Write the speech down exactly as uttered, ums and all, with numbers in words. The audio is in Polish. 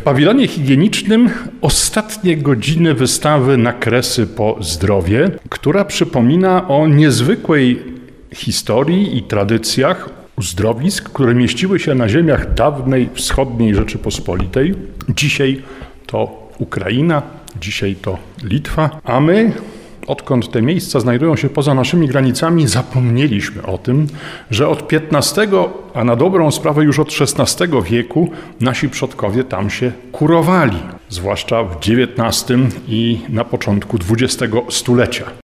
pawilonie higienicznym ostatnie godziny wystawy na Kresy po zdrowie, która przypomina o niezwykłej historii i tradycjach uzdrowisk, które mieściły się na ziemiach dawnej wschodniej Rzeczypospolitej. Dzisiaj to Ukraina, dzisiaj to Litwa, a my, odkąd te miejsca znajdują się poza naszymi granicami, zapomnieliśmy o tym, że od piętnastego, a na dobrą sprawę już od szesnastego wieku nasi przodkowie tam się kurowali, zwłaszcza w dziewiętnastym i na początku dwudziestego stulecia.